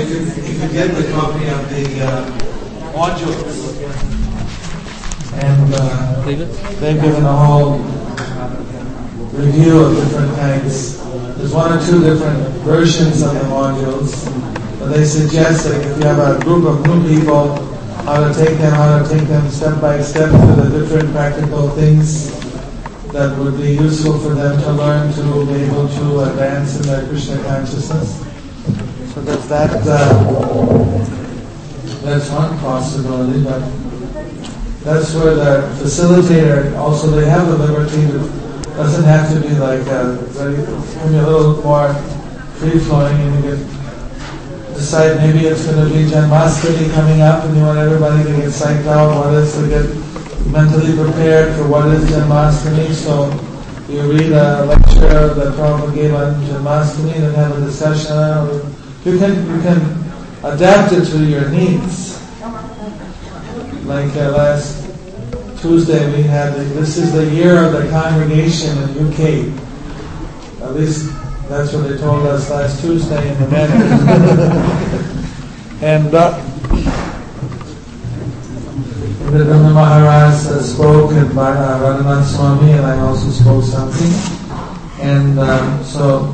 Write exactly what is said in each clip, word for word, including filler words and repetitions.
if you, if you get the copy of the uh, modules, and uh, they've given a whole review of different kinds. There's one or two different versions of the modules, but they suggest that if you have a group of new people, how to take them, how to take them step by step through the different practical things that would be useful for them to learn to be able to advance in their Krishna consciousness. So there's that, uh, that's one possibility, but that's where the facilitator, also they have the liberty to, doesn't have to be like a, it can be a little more free-flowing, and you can decide maybe it's going to be Janmashtami coming up and you want everybody to get psyched out, what is to get mentally prepared for what is Janmashtami. So you read a lecture that Prabhupada gave on Janmashtami and have a discussion on it. You can, you can adapt it to your needs. Like uh, last Tuesday we had, the, this is the year of the congregation in U K. At least that's what they told us last Tuesday in the meeting. And uh, Vidana Maharaj uh, spoke, and uh, Radhanath Swami, and I also spoke something. And uh, so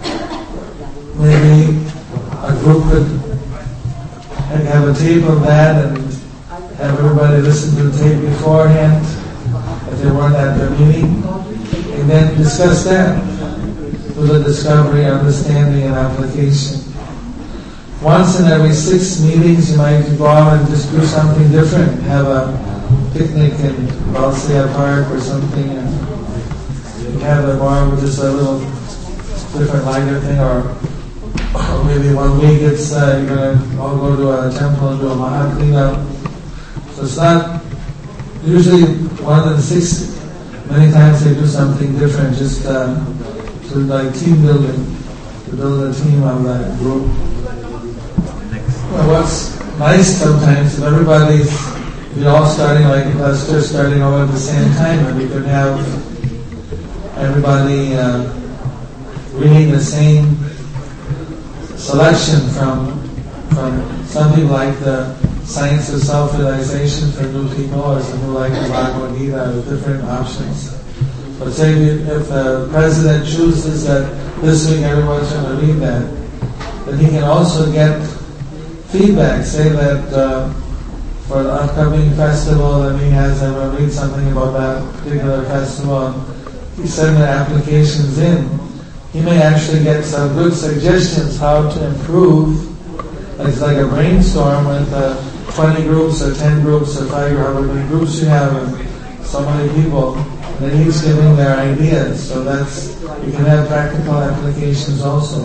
maybe a group could have a tape of that and have everybody listen to the tape beforehand if they weren't at the meeting, and then discuss that for the discovery, understanding, and application. Once in every six meetings, you might go out and just do something different. Have a picnic in Balsia Park or something, and have a bar with just a little different lighter thing, or, or maybe one week it's uh, you're going to all go to a temple and do a Maha cleanup. So it's not usually one in six. Many times they do something different, just uh, to like team building, to build a team of that group. Well, what's nice sometimes if everybody's, if you're all starting like a cluster, starting all at the same time, and we could have everybody uh, reading the same selection from from something like the Science of Self-Realization for new people, or something like the Bhagavad Gita, with different options. But say if the president chooses that this week everyone's going to read that, then he can also get feedback. Say that uh, for the upcoming festival, and he has everyone read something about that particular festival, and he sends the applications in. He may actually get some good suggestions how to improve. It's like a brainstorm with uh, twenty groups or ten groups or five or however many groups you have, and so many people. And then he's giving their ideas. So that's, you can have practical applications also.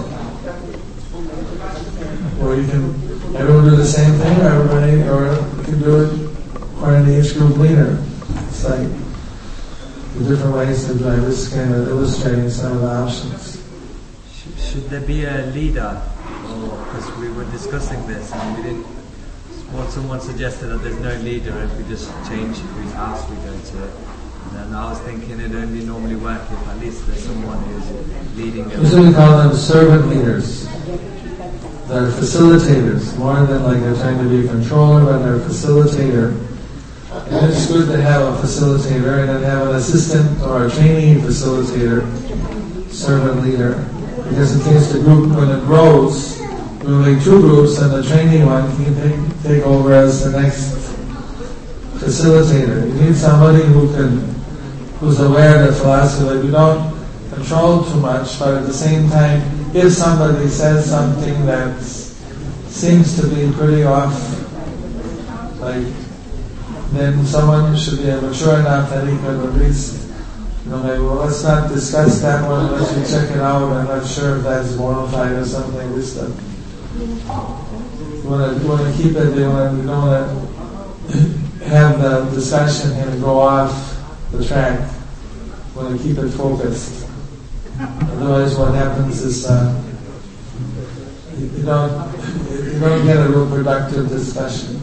Or you can, everyone do the same thing, or everybody, or you can do it according to each group leader. It's like the different ways to drive this, kind of illustrating some of the options. Should, should there be a leader? Because we were discussing this and we didn't. Well, someone suggested that there's no leader if we just change whose house we go to. And I was thinking it'd only normally work if at least there's someone who's leading. Usually we call them servant leaders. They're facilitators, more than like they're trying to be a controller, but they're a facilitator. And it's good to have a facilitator and then have an assistant or a trainee facilitator, servant leader. Because in case the group, when it grows, we'll make two groups, and the training one can take, take over as the next facilitator. You need somebody who can, who's aware of the philosophy that we don't control too much, but at the same time, if somebody says something that seems to be pretty off, like, then someone should be mature enough that he could at least, you know, maybe, well, let's not discuss that one unless we check it out. I'm not sure if that's bona fide or something. This stuff. You want to, you want to keep it. You want to, you don't want to have the discussion and go off the track. You want to keep it focused. Otherwise, what happens is uh, you, you don't you don't get a real productive discussion.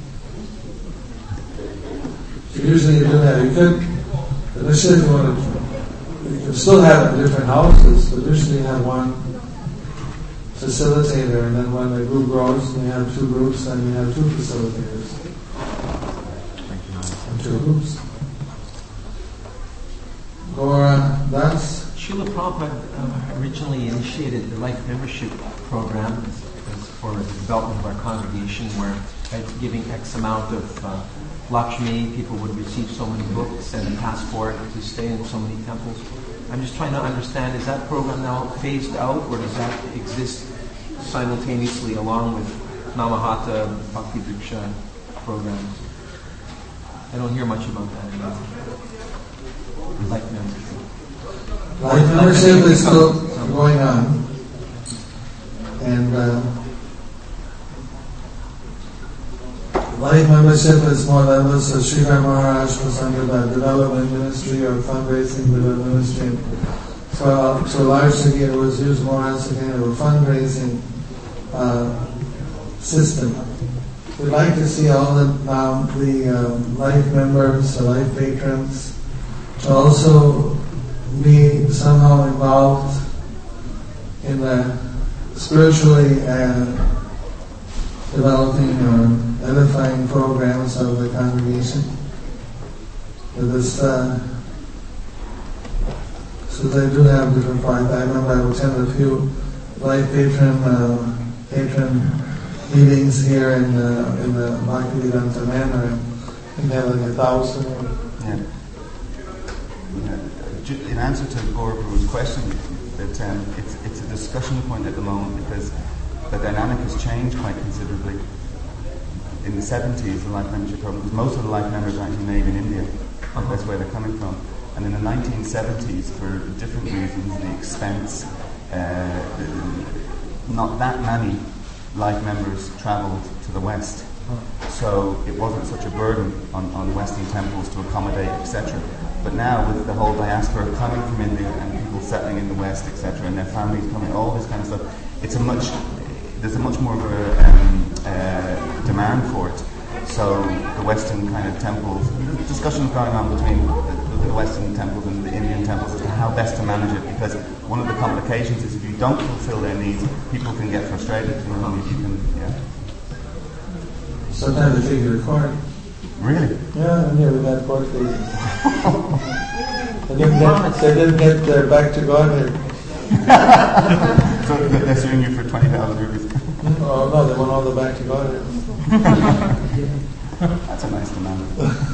So usually, you do that. You could initially you want to. You can still have it in different houses, but usually you have one facilitator, and then when the group grows, we have two groups, and we have two facilitators. Thank you, And two groups. Gora Das. Srila Prabhupada uh, originally initiated the Life Membership Program as, as for the development of our congregation, where by giving X amount of uh, Lakshmi, people would receive so many books and a passport to stay in so many temples. I'm just trying to understand, is that program now phased out, or does that exist simultaneously along with Namahata, Bhakti Vriksha programs? I don't hear much about that anymore. Life membership. Life membership is still going on, and uh, life membership is more than this. So Sridhar Maharaj was under the development ministry or fundraising ministry. So, uh, so largely it was used more as a kind of a fundraising uh, system. We'd like to see all the um, the um, life members, the life patrons, to also be somehow involved in the spiritually uh, developing or edifying programs of the congregation. With this, uh, so they do have different parts. I remember I attended a few life patron uh, patron meetings here in uh, in the Bhaktivedanta Manor. I think they have like a thousand. Yeah. Yeah. In answer to Gora Prabhu's question, that um, it's it's a discussion point at the moment because the dynamic has changed quite considerably. In the seventies, the life membership program, because most of the life members are actually made in India. Uh-huh. That's where they're coming from. And in the nineteen seventies, for different reasons, the expense, uh, not that many life members travelled to the West. So it wasn't such a burden on, on Western temples to accommodate, et cetera. But now with the whole diaspora coming from India and people settling in the West, et cetera, and their families coming, all this kind of stuff, it's a much, there's a much more of a um, uh, demand for it. So the Western kind of temples, there's discussions going on between the, the Western temples and the Indian temples as to how best to manage it, because one of the complications is if you don't fulfill their needs, people can get frustrated. You know, if you can, yeah. Sometimes they take your court. Really? Yeah, and yeah, we had court cases. they didn't get, they didn't get their back to Godhead. So they're suing you for twenty thousand rupees. Oh no, they want all the back to Godhead. That's a nice demand.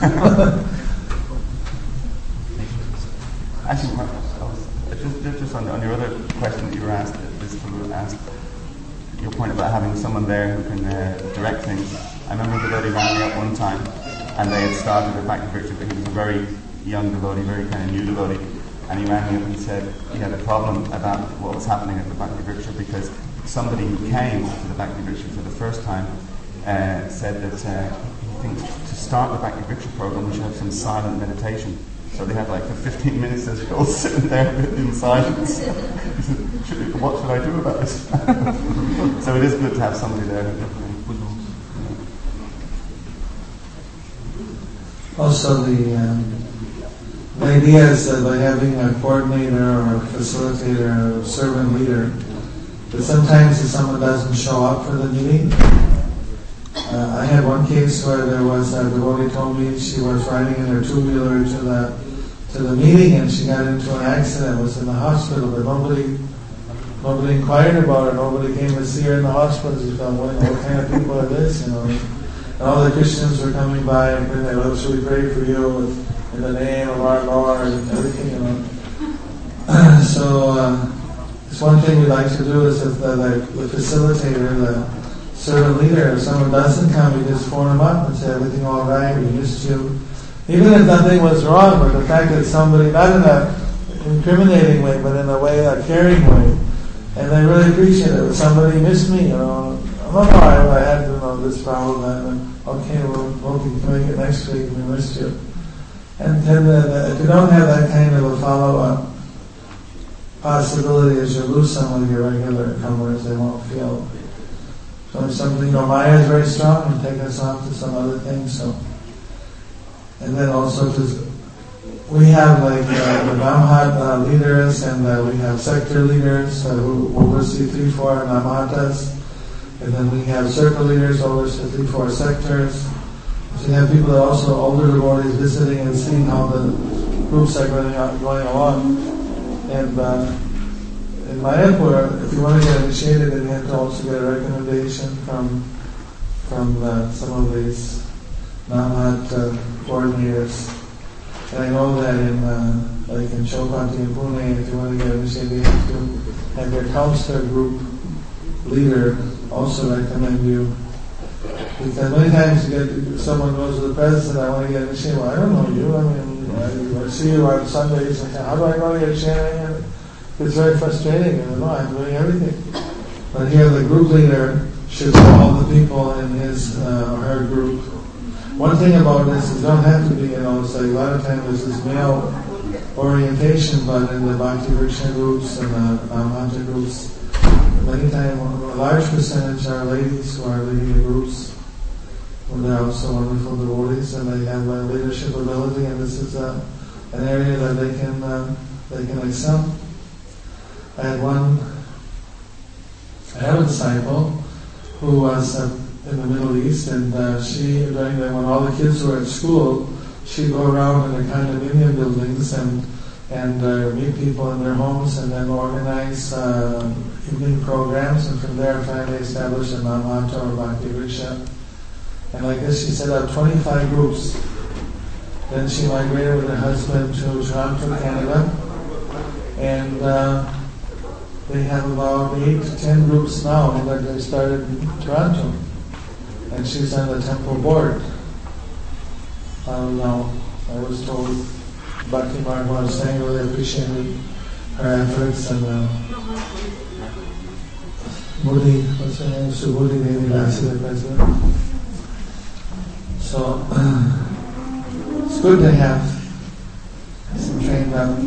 Actually, Mark, I was, just, just on, on your other question that you were asked, this fellow asked, your point about having someone there who can uh, direct things. I remember the devotee rang me up one time, and they had started a Bhakti Vriksha, but he was a very young devotee, very kind of new devotee, and he rang me up and said he had a problem about what was happening at the Bhakti Vriksha because somebody who came to the Bhakti Vriksha for the first time uh, said that uh, he thinks to start the Bhakti Vriksha program we should have some silent meditation. So they had like for fifteen minutes as all sitting there in silence. He said, what should I do about this? So it is good to have somebody there. Also, the, um, the idea is that by having a coordinator or a facilitator or a servant leader, that sometimes if someone doesn't show up for the meeting, uh, I had one case where there was a devotee told me she was riding in her two-wheeler to the to the meeting and she got into an accident, was in the hospital, but nobody nobody inquired about her, nobody came to see her in the hospital. She thought, what, what kind of people are this, you know? And all the Christians were coming by and saying, well, should we pray for you with, in the name of our Lord and everything, you know. So, uh, it's one thing we like to do is if the, the, the facilitator, the servant leader, if someone doesn't come, we just phone them up and say, everything all right, we missed you. Even if nothing was wrong, but the fact that somebody, not in a incriminating way, but in a way, a caring way, and they really appreciate it. Somebody missed me, you know. I'm not sorry, I had you know, this problem, and okay, well, we'll keep doing it next week, we missed you. And then the, the, if you don't have that kind of a follow-up possibility, is you lose some of your regular comers, they won't feel. So if something, you know, Maya is very strong and take us off to some other things, so. And then also to we have like uh, the Namhat uh, leaders, and uh, we have sector leaders uh, who oversee three, four Namhatas, and then we have circle leaders who oversee three, four sectors. So you have people that are also older devotees visiting and seeing how the groups are going, going along. And uh, in Mayapur, if you want to get initiated, then you have to also get a recommendation from from uh, some of these Namhat uh, coordinators. And I know that in uh, like in Chowpatty and Pune, if you want to get initiated, you have to have your counselor group leader also recommend you. Because many times you get someone goes to the president, I want to get initiated. Well, I don't know you. I mean, I, I see you on Sundays. And how do I know you're initiated? It's very frustrating. You know, I'm doing everything. But here, the group leader should know all the people in his uh, or her group. One thing about this is you don't have to be, you know, it's like a lot of times there's this male orientation, but in the Bhakti Vriksha groups and the Namhata groups, many times a large percentage are ladies who are leading the groups. And they're also wonderful devotees, and they have uh, leadership ability, and this is uh, an area that they can uh, they can excel. I had one, I have a disciple who was uh, in the Middle East, and uh, she, during the, when all the kids were at school, she'd go around in the condominium buildings and and uh, meet people in their homes, and then organize uh, evening programs, and from there finally establish a Namhata or Bhakti Vriksha. And like this, she set up twenty-five groups. Then she migrated with her husband to Toronto, Canada, and uh, they have about eight to ten groups now that they started in Toronto. And she's on the temple board. I don't know. I was told Bhakti Marg was saying really appreciated her efforts, and uh, Modi, what's her name? Subhuti Devi Rasi, the president. So uh, it's good to have some trained up.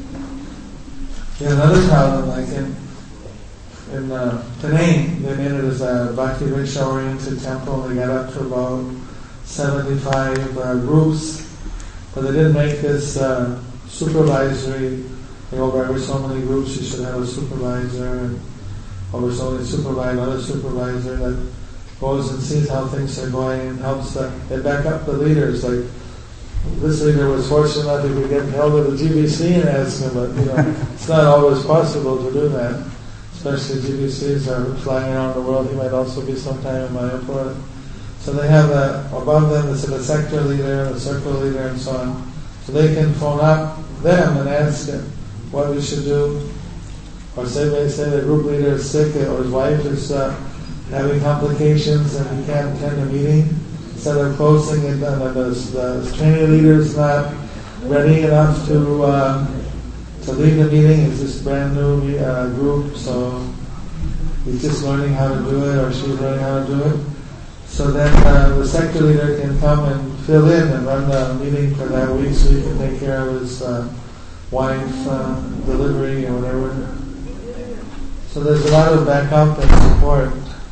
Yeah, another problem, like in in uh, Penang, they made it as a Bhakti Vriksha oriented temple. They got up to about seventy-five uh, groups, but they didn't make this uh, supervisory. You know, over every so many groups, you should have a supervisor, and over so many supervisor, another supervisor that goes and sees how things are going and helps the, they back up the leaders. Like this leader was fortunate enough to could get held to the G B C and ask him, but you know, it's not always possible to do that. Especially G B Cs are flying around the world. He might also be sometime in Mayapur. So they have a, above them there's a sector leader, a circle leader, and so on. So they can phone up them and ask them what we should do. Or say they say the group leader is sick or his wife is uh, having complications and he can't attend a meeting. Instead of closing it, uh, the, the training leader is not ready enough to uh, to lead the meeting. It's just brand new uh, group, so he's just learning how to do it, or she's learning how to do it. So then uh, the sector leader can come and fill in and run the meeting for that week, so he can take care of his uh, wife uh, delivery or whatever. So there's a lot of backup and support.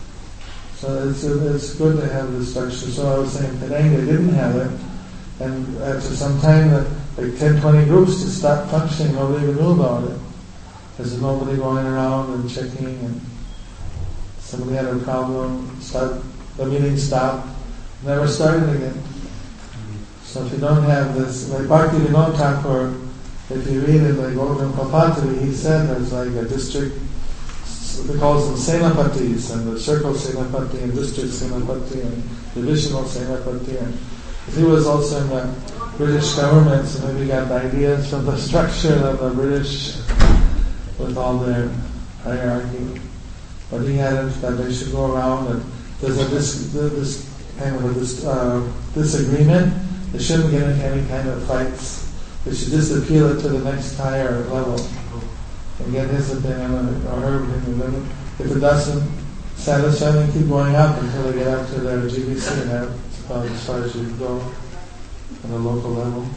So it's it's good to have this structure. So I was saying today they didn't have it, and after some time, like ten, twenty groups just stopped functioning. Nobody even knew about it. There's nobody going around and checking, and somebody had a problem. Start the meeting stopped, never started again. So if you don't have this, like Bhakti Vinod Thakur, if you read it, like Gautam Kapatri, he said there's like a district. He calls them Senapatis, and the circle Senapati, and district Senapati, and divisional Senapati. And he was also in the British government, so maybe he got ideas from the structure of the British with all their hierarchy. But he had it that they should go around, and there's a this, this kind of a this, uh, disagreement. They shouldn't get into any kind of fights. They should just appeal it to the next higher level and get his opinion or her opinion. If it doesn't satisfy them, keep going up until they get up to their G B C, and that's about as far as you can go on the local level.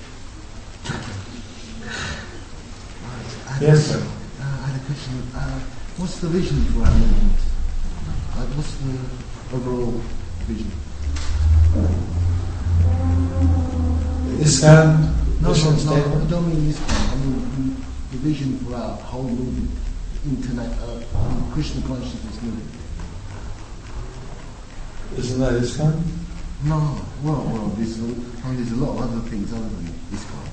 Yes, sir. Uh, I had a question. Uh, what's the vision for our movement? Uh, what's the overall vision? ISKCON No, mission no, no, I statement? don't mean this one. I mean the vision for our whole movement, internet, uh, Krishna consciousness movement. Isn't that ISKCON? No, well, well, there's a, I mean, there's a lot of other things other than this one.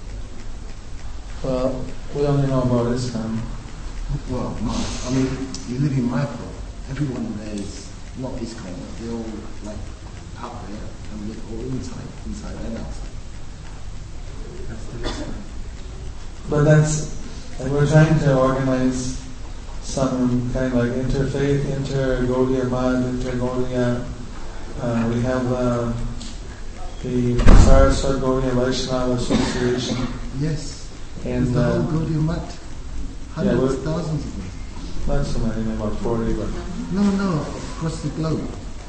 Well, we only know about ISKCON. Well, no, I mean, you live in Mayapur, everyone there is not ISKCON, they're all like out there, and we're all inside, inside and outside. That's the list. But that's, and we're trying to organize some kind of like interfaith, inter-Gaudiya Mad, inter-Gaudiya. Uh, we have uh, the Saraswat Gaudiya Vaishnava Association. Yes, And there's the uh, whole Gaudiya Mat, yeah, hundreds, we're- thousands of them. not so many, about forty, but No, no, across the globe.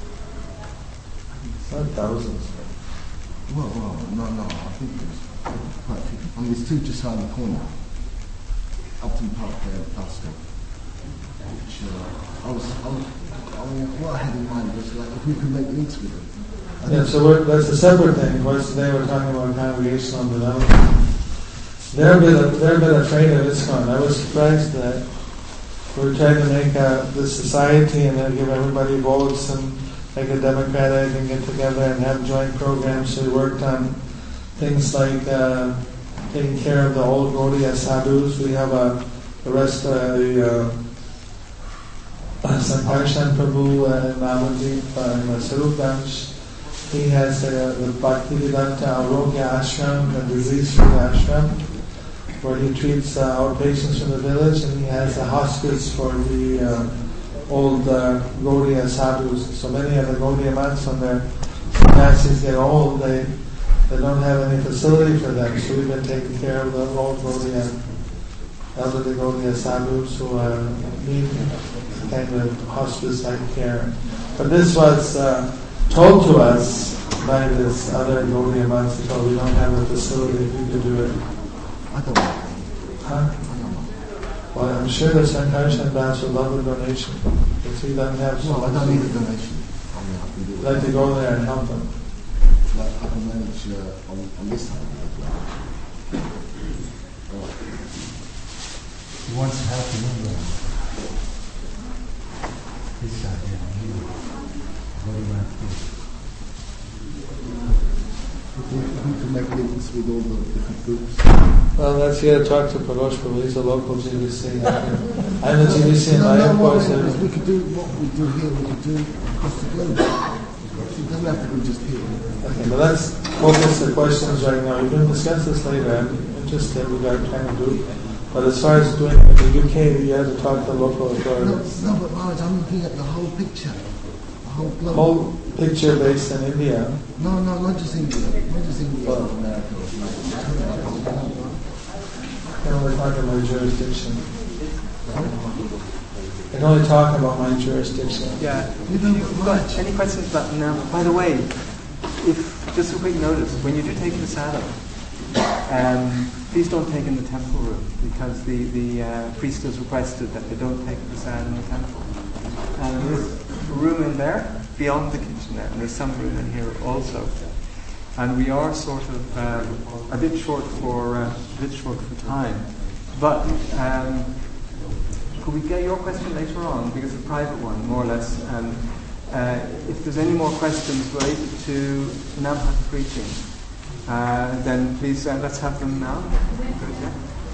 not thousands. Well, well, no, no, I think there's quite a few. I mean, there's two just around the corner. Upton Park there, Glasgow. Which, uh, I was, I was, I mean, what I had in mind was like if we could make links with them. I Yeah, think- so we're, that's a separate thing. Of course, today we're talking about congregational development. They're a bit, they're a bit afraid of ISKCON. I was surprised that we're trying to make uh, this society and then give everybody votes and make it democratic and get together and have joint programs. So we worked on things like uh, taking care of the old Gaudiya sadhus. We have a, the rest of the uh, Sankarshan Prabhu uh, Namaji uh, in the Sarupganj. He has uh, the Bhaktivedanta Arogya Ashram, the disease-free ashram, where he treats uh, our patients from the village, and he has a hospice for the uh, old uh, Gaudiya sadhus. So many of the Gaudiya monks, when their sannyasis get old, they they don't have any facility for them. So we've been taking care of the old Gaudiya, elderly Gaudiya sadhus who uh, need kind of hospice-like care. But this was uh, told to us by this other Gaudiya monks because we don't have a facility to do it. I don't know. Huh? I don't know. Well, I'm sure the Sankarshan Dance would love a donation. If he doesn't have Well, I some, don't need a donation. I mean, I can do it. I'd like to go there and help them. Like, I can manage uh, on, on this side as well. Alright. He wants to help you anyway. This side here, here. What do you want to do? If we, if we can make links with all the different groups. Well, let's here talk to Pragosh Prabhu. He's a local G B C. I'm a G B C in no, no, Mayapur. what So we, we could do what we do here, we could do across the globe. It doesn't have to be just here. okay, but let's focus the questions right now. We can discuss this later. I'm interested. We got time to do. But as far as doing it in the U K, you have to talk to local No, authorities. no, but Maharaj, I'm looking at the whole picture. The whole globe. Whole picture based in India. No, no, not just India. Not just India Well, or America. I can only talk about my jurisdiction. I can only talk about my jurisdiction. Yeah. You If don't you've know got much. any questions about now? By the way, if just a quick notice, when you do take the saddle, um, please don't take in the temple room because the the uh, priest has requested that they don't take the saddle in the temple. And there's a room in there beyond the kitchen there, and there's some room in here also. And we are sort of um, a bit short for uh, a bit short for time, but. Um, Could we get your question later on, because it's a private one, more or less, and uh, if there's any more questions related to Namhat preaching, uh, then please uh, let's have them now. Yeah.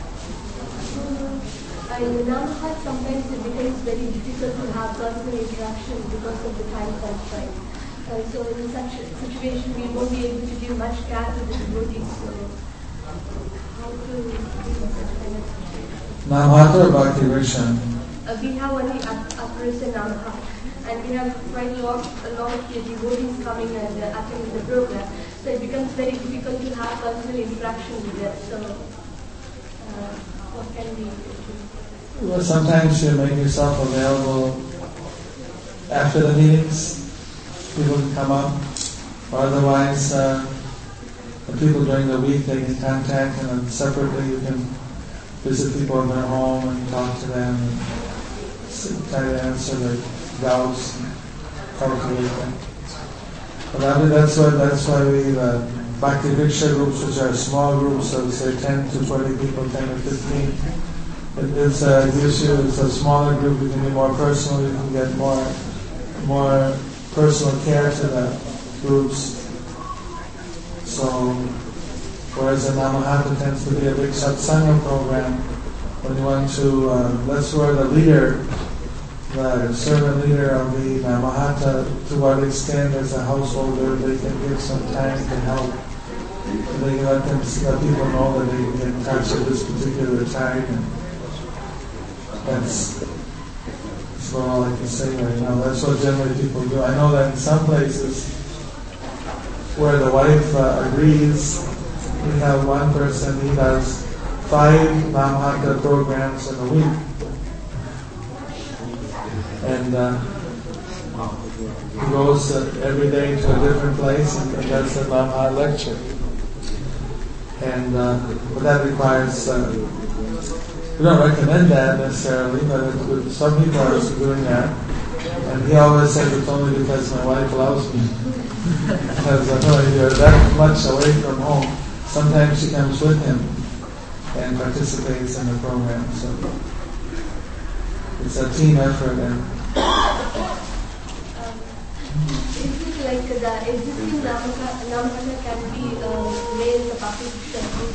Uh, in Namhat, sometimes it becomes very difficult to have personal interaction because of the time constraint. Uh, so in such a situation, we won't be able to give much care to the devotees. So how to deal with such kind of situation? Namhat or Bhakti Vriksha? Uh, we have only Aparis and Namhat, and we have quite a lot, a lot of devotees coming and uh, attending the program. So it becomes very difficult to have personal interaction with them. So uh, what can we do? Well, sometimes you make yourself available after the meetings. People can come up, or otherwise, uh, the people during the week they can contact, and then separately you can visit people in their home and talk to them, and try to answer their doubts and cultivate them. But I mean, that's why that's why we uh, Bhakti Vriksha groups, which are small groups of say ten to twenty people, ten or fifteen. It, it's a issue. It's a smaller group. You can be more personal. You can get more more personal care to the groups. So, whereas a Namahata tends to be a big satsanga program, when you want to, uh, that's where the leader, the servant leader of the Namahata, to what extent as a householder they can give some time to help. They can let them let people know that they can get in touch at this particular time. And that's, that's what all I can say right now. That's what generally people do. I know that in some places where the wife uh, agrees, we have one person, he does five Namahata programs in a week. And uh, he goes uh, every day to a different place and, and does a Namahata lecture. And uh, but that requires, uh, we don't recommend that necessarily, but it, some people are doing that. And he always says it's only because my wife loves me. Because I know you're that much away from home. Sometimes she comes with him and participates in the program. So it's a team effort. And um, is it like the existing Namahata can be uh, made in the public sector?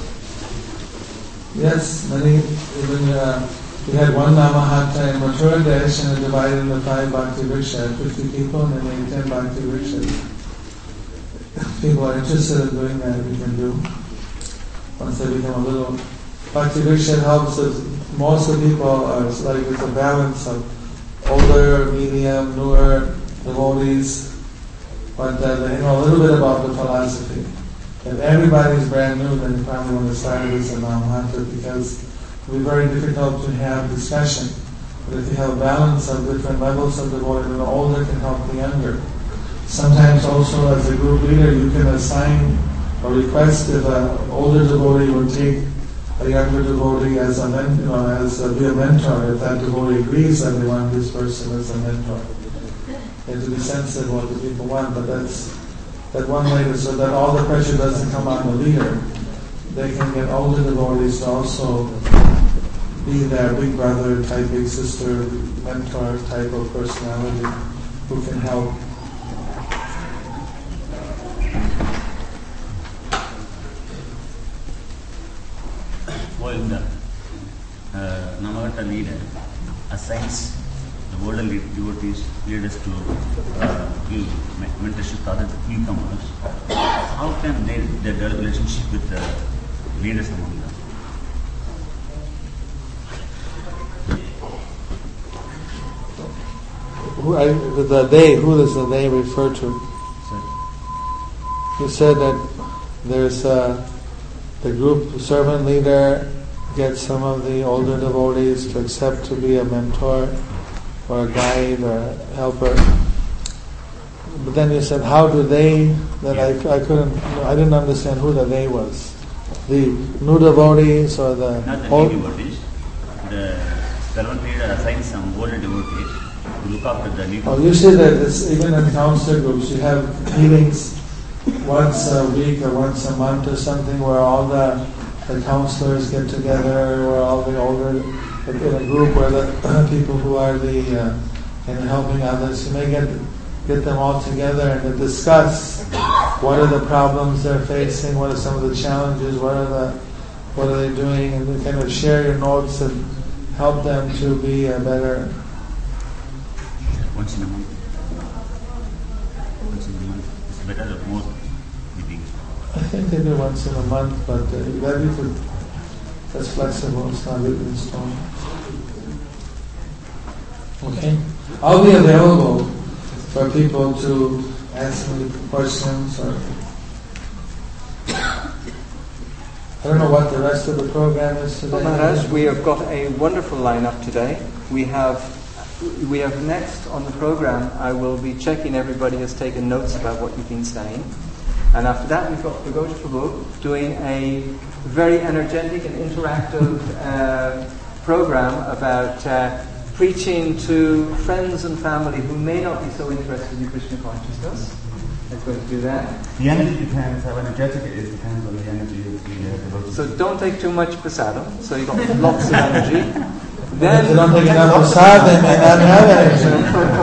Yes, many, even uh, we had one Namahata in Mathura Desh and it divided into five Bhakti Vriksha, fifty people, and then made ten Bhakti Vrikshas. If people are interested in doing that, we can do. Once they become a little, Bhakti Vriksha helps us. Most of the people are like it's a balance of older, medium, newer devotees, but uh, they know a little bit about the philosophy. If everybody's brand new, then you probably want to start as a Namahata because it will be very difficult to have discussion. But if you have a balance of different levels of devotee, then the older can help the younger. Sometimes also as a group leader, you can assign or request if an older devotee would take a younger devotee as a men, you know, as a, be a mentor. If that devotee agrees that they want this person as a mentor, you have to be sensitive what the people want. But that's that one way, to, so that all the pressure doesn't come on the leader. They can get older devotees to also be their big brother type, big sister, mentor type of personality who can help. While the uh, Namahata leader assigns the older devotees, leaders to uh, give mentorship to other newcomers, how can they, they develop relationship with the leaders among them? Who, I, the they, who does the they refer to? Sir? You said that there's uh, the group servant leader gets some of the older devotees to accept to be a mentor or a guide or a helper. But then you said, how do they, that I, I couldn't, I didn't understand who the they was. The new devotees or the... Not the old new devotees. The servant leader assigns some older devotees to look after the new Oh, you see that it's, even in counselor groups, you have meetings once a week or once a month or something where all the, the counselors get together, where all the older, in a group where the people who are the uh, in helping others, you may get get them all together and to discuss what are the problems they're facing, what are some of the challenges, what are the what are they doing, and they kind of share your notes and help them to be a better. Once in a month. Once in a month. It's better or more meetings. I think they do once in a month, but uh, that you could, that's flexible, it's not written in stone. Okay? I'll be available for people to ask me questions or I don't know what the rest of the program is today. Well, Maharaj, we have got a wonderful lineup today. We have we have next on the program, I will be checking everybody has taken notes about what you've been saying. And after that, we've got Pagoda Prabhu doing a very energetic and interactive uh, program about uh, preaching to friends and family who may not be so interested in Krishna consciousness. It's going to do that. The energy depends, how energetic it is, depends on the energy of the uh, devotees. So don't take too much prasadam, so you've got lots of energy. Then, if you don't take enough prasad, they may not have energy.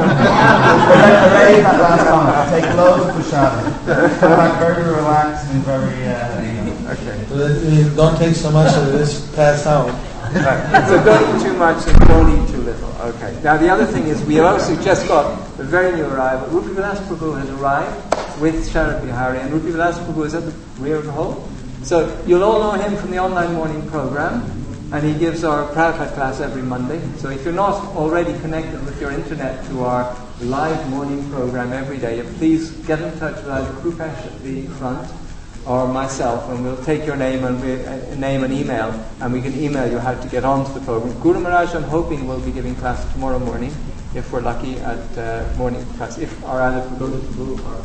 Already that last comment. Take loads of prasad. Come back very relaxed and very. Uh, okay. So you don't take so much that this pass out. Right. So don't eat too much and don't eat too little. Okay. Now the other thing is we have also just got a very new arrival. Rupi Vilas Prabhu has arrived with Sharad Bihari, and Rupi Vilas Prabhu is at the rear of the hall. So you'll all know him from the online morning program, and he gives our Prabhupada class every Monday. So if you're not already connected with your internet to our live morning program every day, please get in touch with either Krupesh at the front or myself, and we'll take your name and we, uh, name and email, and we can email you how to get onto the program. Guru Maharaj, I'm hoping, will be giving class tomorrow morning, if we're lucky, at uh, morning class. If or either if we go to Guru or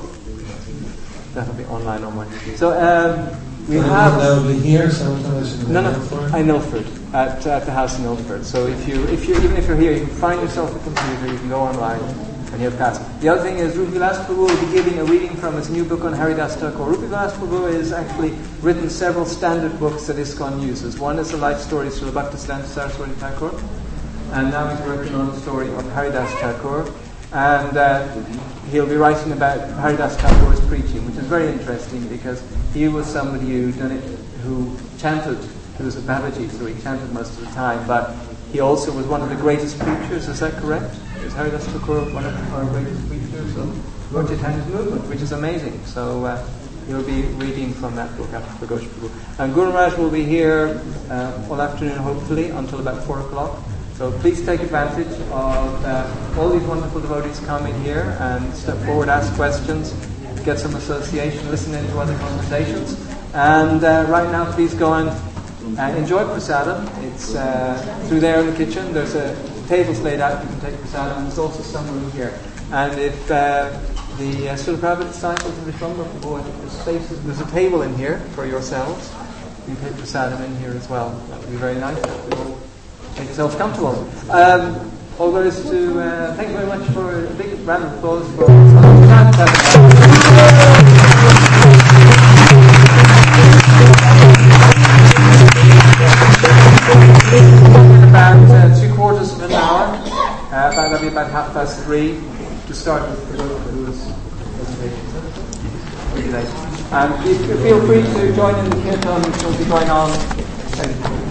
both, that'll be online on Monday. So um, we so have. That will be here. Sometime No, no, in Ilford, at, at the house in Ilford. So if you, if you, even if you're here, you can find yourself a computer. You can go online. And he'll pass. The other thing is Rupi Vilas Prabhu will be giving a reading from his new book on Haridas Thakur. Rupi Vilas Prabhu has actually written several standard books that ISKCON uses. One is the life stories of Bhaktisiddhanta Saraswati Thakur, and now he's working on the story of Haridas Thakur. And uh, he'll be writing about Haridas Thakur's preaching, which is very interesting because he was somebody who done it, who chanted. He was a Babaji, so he chanted most of the time, but he also was one of the greatest preachers. Is that correct? Is Haridas Thakur one of our greatest preachers of Lord Chaitanya's movement, which is amazing. So uh, he'll be reading from that book after Pragosh Prabhu. And Guru Maharaj will be here uh, all afternoon, hopefully, until about four o'clock. So please take advantage of uh, all these wonderful devotees coming here and step forward, ask questions, get some association, listen into other conversations. And uh, right now, please go and uh, enjoy prasadam. It's uh, through there in the kitchen. There's a tables laid out. You can take prasadam, and there's also some room here. And if uh, the uh, Srila Prabhupada disciples of Vishwambara Prabhu, I think there's spaces, there's a table in here for yourselves. You can take prasadam in here as well. That would be very nice. Make yourselves comfortable. Um, all there is to uh, thank you very much for a big round of applause for about uh, three quarters of an hour, uh, about that'll be about half past three to start with Pragosh presentation. And um, feel free to join in the kirtan which will be going on.